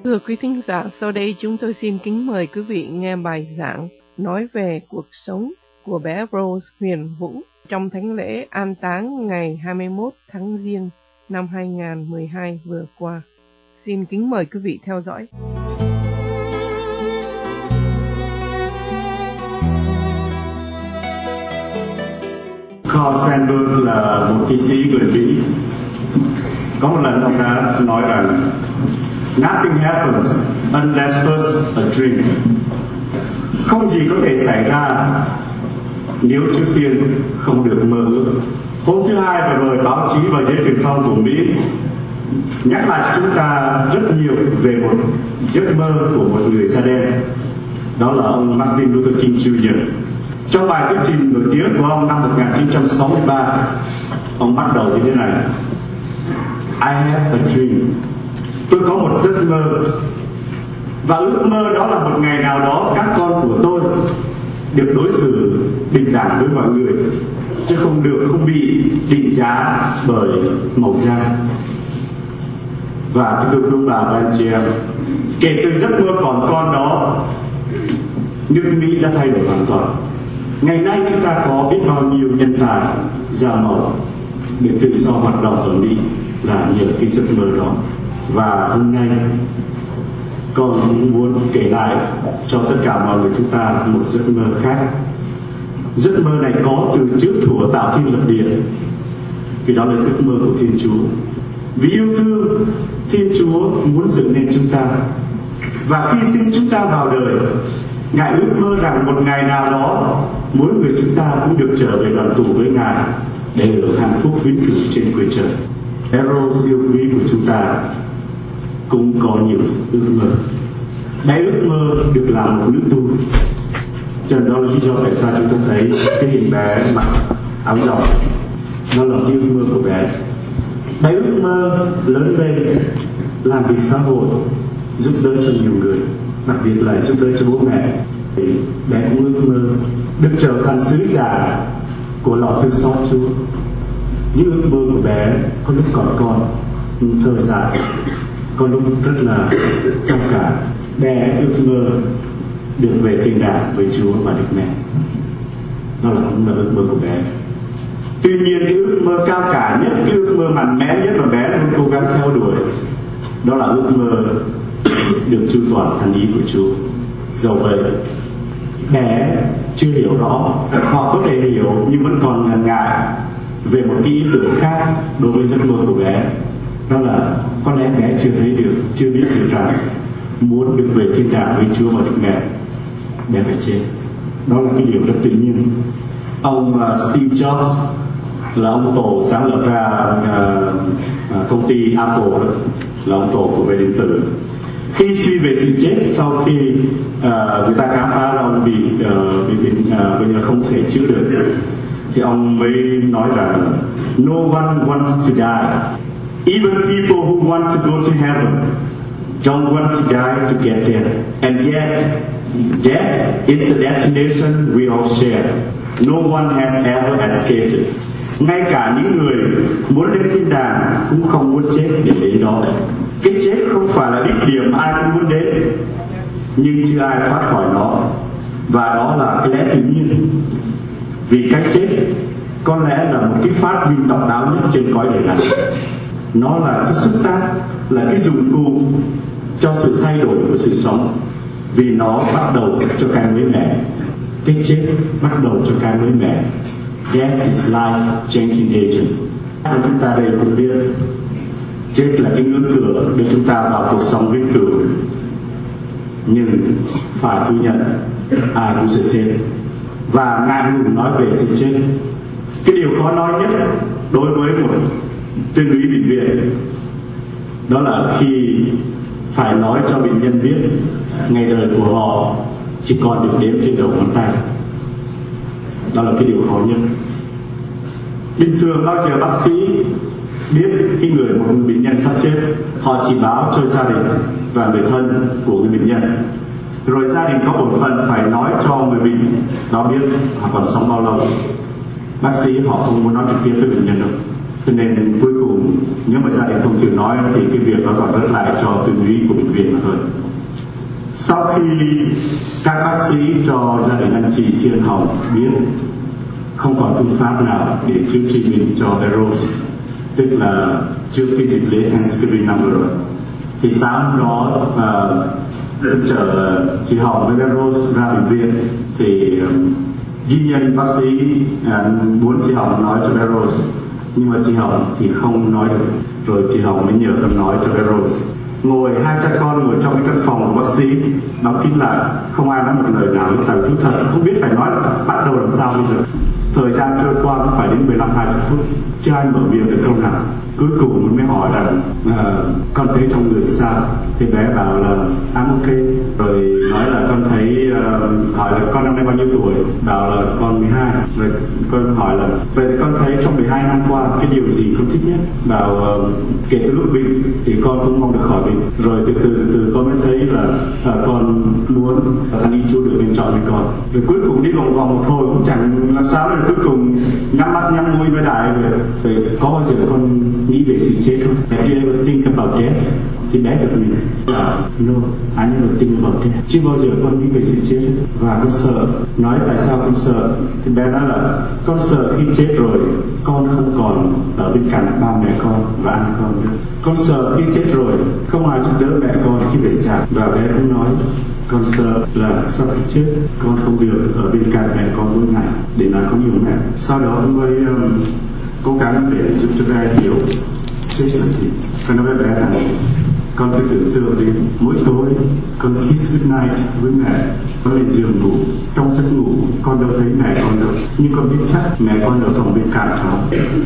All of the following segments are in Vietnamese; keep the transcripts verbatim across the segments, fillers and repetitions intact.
Thưa quý thính giả, sau đây chúng tôi xin kính mời quý vị nghe bài giảng nói về cuộc sống của bé Rose Huyền Vũ trong thánh lễ an táng ngày hai mươi mốt tháng Giêng năm hai nghìn không trăm mười hai vừa qua. Xin kính mời quý vị theo dõi. Carl Sandburg là một thi sĩ người Mỹ. Có một lần ông đã nói rằng nothing happens unless first a dream. Không gì có thể xảy ra nếu trước tiên không được mơ ước. Hôm thứ hai vừa rồi, báo chí và giới truyền thông của Mỹ nhắc lại cho chúng ta rất nhiều về một giấc mơ của một người da đen. Đó là ông Martin Luther King Junior Trong bài thuyết trình nổi tiếng của ông năm một nghìn chín trăm sáu mươi ba, ông bắt đầu như thế này: I have a dream. Tôi có một giấc mơ, và ước mơ đó là một ngày nào đó các con của tôi được đối xử bình đẳng với mọi người, chứ không được không bị định giá bởi màu da. Và cái thưa quý bà và anh chị em, kể từ giấc mơ còn con đó, nước Mỹ đã thay đổi hoàn toàn. Ngày nay chúng ta có biết bao nhiêu nhân tài da màu để tự do hoạt động ở Mỹ là nhờ cái giấc mơ đó. Và hôm nay con muốn kể lại cho tất cả mọi người chúng ta một giấc mơ khác. Giấc mơ này có từ trước thuở tạo thiên lập địa, vì đó là giấc mơ của Thiên Chúa. Vì yêu thương, Thiên Chúa muốn dựng nên chúng ta, và khi sinh chúng ta vào đời, Ngài ước mơ rằng một ngày nào đó mỗi người chúng ta cũng được trở về đoàn tụ với Ngài để hưởng hạnh phúc vĩnh cửu trên quê trời. Rose yêu quý của chúng ta cũng có nhiều ước mơ. Đấy, ước mơ được làm một nữ tu. Cho nên đó là lý do tại sao chúng ta thấy cái hình bé mặc áo dòng. Đó là ước mơ của bé. Đấy, ước mơ lớn lên làm việc xã hội, giúp đỡ cho nhiều người, đặc biệt là giúp đỡ cho bố mẹ. Thì bé cũng ước mơ được trở thành sứ giả của lò thương xót Chúa. Những ước mơ của bé có lúc còn con thơ dại, có lúc rất là cao cả. Bé ước mơ được về thiên đàng với Chúa và được mẹ. Đó là cũng là ước mơ của bé. Tuy nhiên cái ước mơ cao cả nhất, cái ước mơ mạnh mẽ nhất mà bé luôn cố gắng theo đuổi, đó là ước mơ được chu toàn thành ý của Chúa. Dẫu vậy, bé chưa hiểu rõ, họ có thể hiểu nhưng vẫn còn ngần ngại về một cái ý tưởng khác đối với giấc mơ của bé. Đó là có lẽ bé chưa thấy được, chưa biết được rằng muốn được về thiên đàng với Chúa và được mẹ, bé phải chết. Đó là cái điều rất tự nhiên. Ông uh, Steve Jobs là ông tổ sáng lập ra uh, uh, công ty Apple, đó là ông tổ của về điện tử. Khi suy về sự chết, sau khi uh, người ta khám phá ra ông bị uh, bị, bị uh, bây giờ không thể chữa được, thì ông mới nói rằng no one wants to die. Even people who want to go to heaven don't want to die to get there. And yet, death is the destination we all share. No one has ever escaped it. Ngay cả những người muốn đến thiên đàng cũng không muốn chết để đến đó. Cái chết không phải là đích điểm ai cũng muốn đến, nhưng chưa ai thoát khỏi nó. Và đó là cái lẽ tự nhiên. Vì cái chết có lẽ là một cái phát minh độc đáo nhất trên cõi đời này. Nó là cái xúc tác, là cái dụng cụ cho sự thay đổi của sự sống. Vì nó bắt đầu cho cái mới mẻ. Cái chết bắt đầu cho cái mới mẻ. Death is life changing agent. Chúng ta đây cũng biết chết là cái ngưỡng cửa để chúng ta vào cuộc sống vĩnh cửu. Nhưng phải thừa nhận ai cũng sẽ chết, và ngài ngùng nói về sự chết. Cái điều khó nói nhất đối với một tuyên úy bệnh viện, đó là khi phải nói cho bệnh nhân biết ngày đời của họ chỉ còn được đếm trên đầu ngón tay. Đó là cái điều khó nhất. Bình thường bao giờ bác sĩ biết cái người một người bệnh nhân sắp chết, họ chỉ báo cho gia đình và người thân của người bệnh nhân, rồi gia đình có bổn phận phải nói cho người bệnh đó biết họ còn sống bao lâu. Bác sĩ họ không muốn nói trực tiếp với bệnh nhân đâu. Cho nên cuối cùng nếu mà gia đình không chịu nói thì cái việc nó còn rớt lại cho tuyên úy của bệnh viện mà thôi. Sau khi các bác sĩ cho gia đình anh chị Thiên Hồng biết không còn phương pháp nào để chữa trị bệnh cho bé Rose, tức là trước cái dịp lễ Thanksgiving năm vừa rồi, thì sáng hôm đó uh, chở chị Hồng với bé Rose ra bệnh viện thì um, dĩ nhiên bác sĩ uh, muốn chị Hồng nói cho bé Rose, nhưng mà chị Hồng thì không nói được. Rồi chị Hồng mới nhờ con nói cho bé Rose. Ngồi hai cha con ngồi trong cái căn phòng của bác sĩ đóng kín lại, không ai nói một lời nào, lúc đầu thú thật không biết phải nói bắt đầu làm sao bây giờ. Thời gian trôi qua cũng phải đến mười lăm hai mươi phút chưa ai mở miệng được câu nào. Cuối cùng mới hỏi rằng uh, con thấy trong người sao, thì bé bảo là I'm okay. Rồi nói là con thấy uh, hỏi là con năm nay bao nhiêu tuổi, bảo là con mười hai. Rồi con hỏi là vậy con thấy trong mười hai năm qua cái điều gì con thích nhất, bảo uh, kể từ lúc bệnh thì con cũng mong được khỏi bệnh. Rồi từ từ từ con mới thấy là uh, con muốn anh đi Chúa được bên chọn với con. Rồi cuối cùng đi vòng vòng một hồi cũng chẳng làm sao. Rồi cuối cùng nhắm mắt nhắm mũi mới đại rồi. Rồi có bao giờ con nghĩ về sự chết không? Have you ever think about death? Thì bé giật mình. Là no, I never think about death. Chưa bao giờ con nghĩ về sự chết. Và con sợ. Nói tại sao con sợ? Thì bé nói là con sợ khi chết rồi con không còn ở bên cạnh ba mẹ con và anh con nữa. Con sợ khi chết rồi không ai giúp đỡ mẹ con khi về già. Và bé cũng nói con sợ là sau khi chết con không được ở bên cạnh mẹ con mỗi ngày để nói con yêu mẹ. Sau đó mới um, cố gắng để giúp cho bé hiểu chết là gì. Con nói với bé là con phải tưởng tượng đến mỗi tối con kiss goodnight với mẹ, con lên giường ngủ, trong giấc ngủ con đâu thấy mẹ con đâu, nhưng con biết chắc mẹ con ở phòng bên cạnh đó.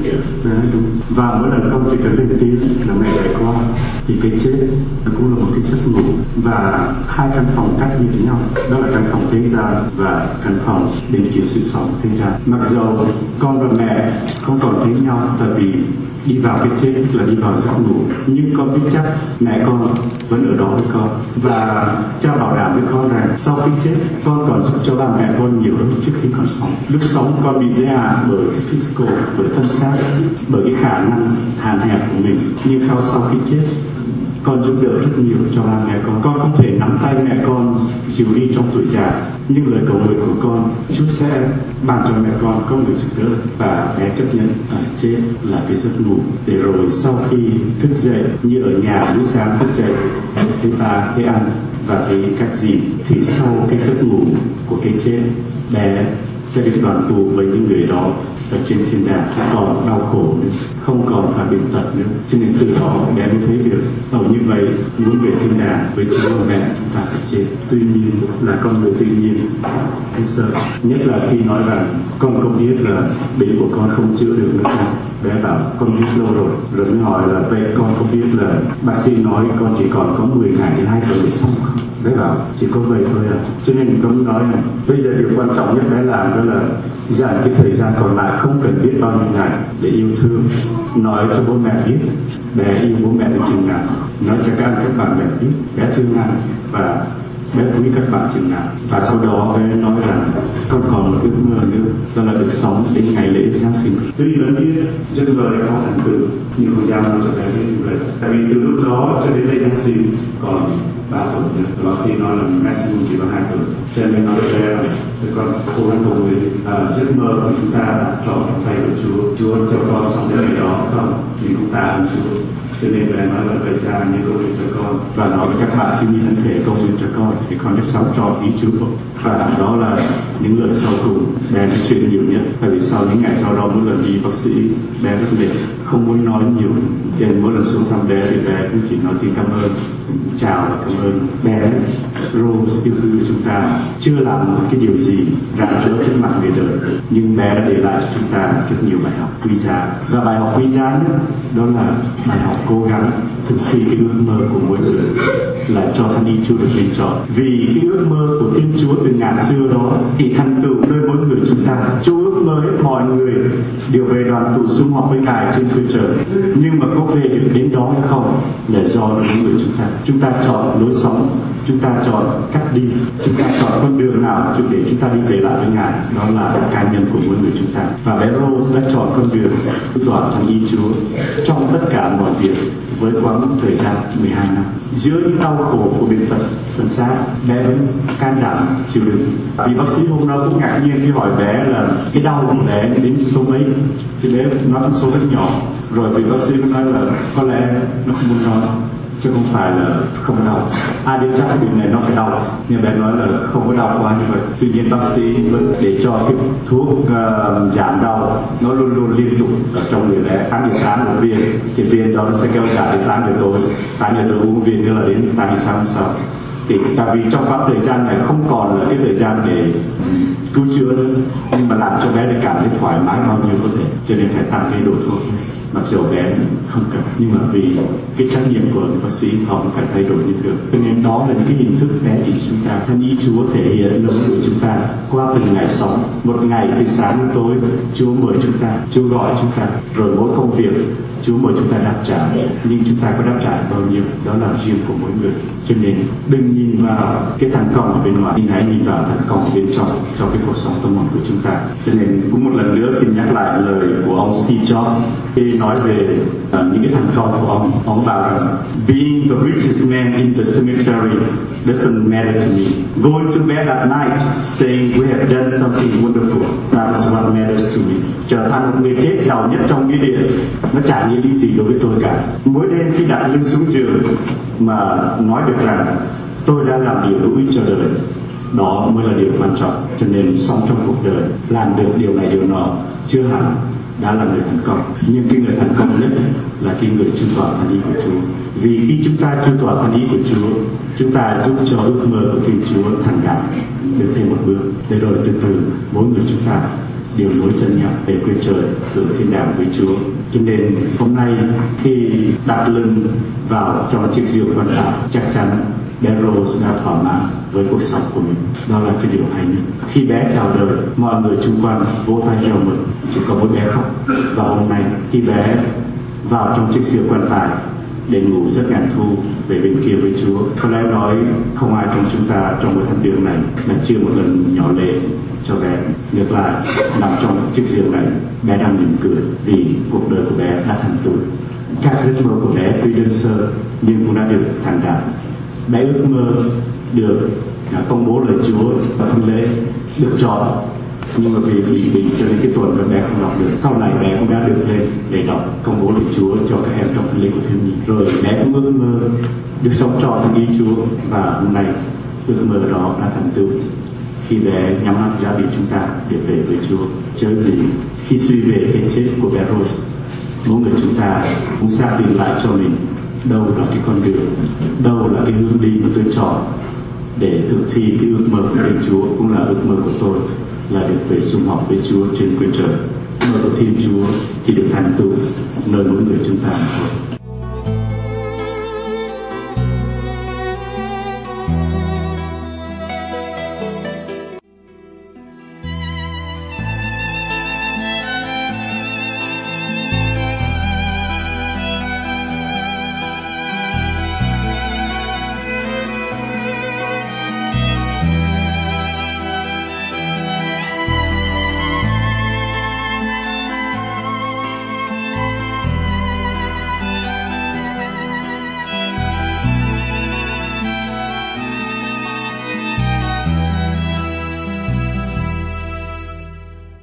Và mỗi lần con chỉ cần lên tiếng là mẹ chạy qua thì cái chết nó cũng là một cái giấc ngủ. Và hai căn phòng cách biệt nhau, đó là căn phòng thế gian và căn phòng bên kia sự sống thế gian. Mặc dầu con và mẹ không còn thấy nhau tại vì đi vào cái chết là đi vào giấc ngủ, nhưng con biết chắc mẹ con vẫn ở đó với con. Và cha bảo đảm với con rằng sau khi chết con còn giúp cho ba mẹ con nhiều hơn trước khi còn sống. Lúc sống con bị giới hạn bởi cái physical, bởi thân xác, bởi cái khả năng hạn hẹp của mình, nhưng sau sau khi chết con giúp đỡ rất nhiều cho ba mẹ con. Con không thể nắm tay mẹ con dìu đi trong tuổi già, nhưng lời cầu nguyện của con Chúa sẽ ban cho mẹ con có người giúp đỡ. Và bé chấp nhận ở chết là cái giấc ngủ, để rồi sau khi thức dậy như ở nhà buổi sáng thức dậy thấy ta thấy ăn và thấy các gì, thì sau cái giấc ngủ của cái chết bé sẽ được đoàn tụ với những người đó ở trên thiên đàng, không còn đau khổ nữa, không còn phải bệnh tật nữa. Cho nên từ đó bé mới thấy được ở như vậy muốn về thiên đàng với Chúa và mẹ chúng ta sẽ chết. Tuy nhiên là con người tự nhiên hay sợ, nhất là khi nói rằng con không biết là bệnh của con không chữa được nữa. Bé bảo con biết lâu rồi. Rồi mới hỏi là vậy con không biết là bác sĩ nói con chỉ còn có mười ngày đến hai tuần để xong không? Bé bảo chỉ có vậy thôi à. Cho nên con nói này, bây giờ điều quan trọng nhất bé làm đó là dành cái thời gian còn lại, không cần biết bao nhiêu ngày, để yêu thương, nói cho bố mẹ biết bé yêu bố mẹ được chừng nào, nói cho các anh các bạn bè biết bé thương anh và bé quý các bạn chừng nào. Và sau đó bé nói rằng con còn một ước mơ nữa, đó là được sống đến ngày lễ Giáng sinh. Tuy vẫn biết giấc mơ đấy không thành tựu, nhưng không dám nói cho bé biết như vậy. Tại vì từ lúc đó cho đến lễ Giáng sinh còn ba tuần nữa, bác sĩ nói là maximum chỉ có hai tuần. Cho nên nói với bé là con cố gắng cầu nguyện giấc mơ của chúng ta đặt trọn trong tay của Chúa. Chúa cho con sống đến ngày đó không? Nhưng chúng ta ơn Chúa. Cho nên bé nói là vậy cha như cầu nguyện cho con, và nói với các bạn khi như thân thể cầu nguyện cho con thì con sẽ sống trọn ý Chúa. Và đó là những lời sau cùng bé nói chuyện nhiều nhất. Tại vì sau những ngày sau đó mỗi lần đi bác sĩ bé rất mệt, không muốn nói nhiều. Cho nên mỗi lần xuống thăm bé thì bé cũng chỉ nói tiếng cảm ơn, chào và cảm ơn. Bé Rose yêu thương của chúng ta chưa làm một cái điều gì rạng rỡ trước mặt người đời, nhưng bé đã để lại cho chúng ta rất nhiều bài học quý giá. Và bài học quý giá nhất đó là bài học cố gắng thực thi cái ước mơ của mỗi người là cho thánh ý Chúa được bình chọn. Vì cái ước mơ của Thiên Chúa từ ngàn xưa đó thì thành tựu nơi mỗi người chúng ta. Chúa ước mơ hết mọi người đều về đoàn tụ sum họp với Ngài trên phương trời, nhưng mà có về được đến đó hay không là do mỗi người chúng ta. Chúng ta chọn lối sống, chúng ta chọn cách đi, chúng ta chọn con đường nào để chúng ta đi về lại với Ngài. Đó là cá nhân của mỗi người chúng ta. Và bé Rose đã chọn con đường tỏa thánh ý Chúa trong tất cả mọi việc với quãng thời gian mười hai năm. Giữa những đau khổ của bệnh tật phần xác, bé vẫn can đảm chịu đựng. Vì bác sĩ hôm đó cũng ngạc nhiên khi hỏi bé là cái đau của bé đến số mấy, thì bé nói con số rất nhỏ. Rồi vị bác sĩ mới nói là có lẽ nó không muốn nói, chứ không phải là không đau. Ai biết chắc cái bệnh này nó phải đau, nhưng bé nói là không có đau quá như vậy. Tuy nhiên bác sĩ vẫn để cho cái thuốc uh, giảm đau nó luôn luôn liên tục ở trong người bé. Tám giờ sáng một viên, thì viên đó nó sẽ kéo dài đến tám giờ tối. Tám giờ tối uống viên nữa là đến tám giờ sáng hôm sau. Thì tại vì trong khoảng thời gian này không còn là cái thời gian để cứu chữa nữa, nhưng mà làm cho bé để cảm thấy thoải mái bao nhiêu có thể, cho nên phải tăng cái độ thuốc. Mặc dù bé không cần, nhưng mà vì cái trách nhiệm của bác sĩ họ cũng phải thay đổi những được. Cho nên đó là những cái hình thức bé chỉ chúng ta. Thánh ý Chúa thể hiện nơi của chúng ta qua từng ngày sống. Một ngày từ sáng đến tối Chúa mời chúng ta, Chúa gọi chúng ta. Rồi mỗi công việc Chúa mời chúng ta đáp trả, nhưng chúng ta có đáp trả bao nhiêu đó là riêng của mỗi người. Cho nên đừng nhìn vào cái thành công ở bên ngoài, nhưng hãy nhìn vào thành công bên trong trong cái cuộc sống tâm hồn của chúng ta. Cho nên cũng một lần nữa xin nhắc lại lời của ông Steve Jobs khi nói về uh, những cái thành công của ông. Ông bảo rằng being the richest man in the cemetery doesn't matter to me. Going to bed at night saying we have done something wonderful, that is what matters to me. Trở thành một người chết giàu nhất trong nghĩa địa nó chả nghĩa lý gì đối với tôi cả. Mỗi đêm khi đặt lưng xuống giường mà nói được rằng tôi đã làm điều hữu ích cho đời, đó mới là điều quan trọng. Cho nên sống trong cuộc đời làm được điều này điều nọ chưa hẳn đã là người thành công, nhưng cái người thành công nhất là cái người chu toàn thánh ý của Chúa. Vì khi chúng ta chu toàn thánh ý của Chúa, chúng ta giúp cho ước mơ của Thiên Chúa thành đạt được thêm một bước, để rồi từ từ mỗi người chúng ta đều nối chân nhau về quê trời hưởng thiên đàng với Chúa. Cho nên hôm nay khi đặt lưng vào trong chiếc giường quan tài, chắc chắn bé Rose đã thỏa mãn với cuộc sống của mình. Đó là cái điều hay nhất. Khi bé chào đời, mọi người xung quanh vỗ tay reo mừng, chỉ có mỗi bé khóc. Và hôm nay khi bé vào trong chiếc giường quan tài để ngủ giấc ngàn thu về bên kia với Chúa, có lẽ nói không ai trong chúng ta trong buổi thánh đường này là chưa một lần nhỏ lệ cho bé. Ngược lại, nằm trong chiếc giường này, bé đang mỉm cười vì cuộc đời của bé đã thành tựu. Các giấc mơ của bé tuy đơn sơ nhưng cũng đã được thành đạt. Bé ước mơ được công bố lời Chúa và thánh lễ, được chọn, nhưng mà vì bị bệnh cho nên cái tuần mà bé không đọc được. Sau này bé cũng đã được lên để đọc công bố lời Chúa cho các em trong thánh lễ của thiếu nhi. Rồi bé cũng ước mơ được sống trọn thánh ý Chúa, và hôm nay ước mơ đó đã thành tựu khi bé nhắm mắt ra biển chúng ta để về với Chúa. Chớ gì khi suy về cái chết của bé Rose, mỗi người chúng ta cũng xác định lại cho mình đâu là cái con đường, đâu là cái hướng đi mà tôi chọn để thực thi cái ước mơ của Thiên Chúa, cũng là ước mơ của tôi là được về sum họp với Chúa trên quê trời. Ước mơ của Thiên Chúa chỉ được thành tựu nơi mỗi người chúng ta thôi.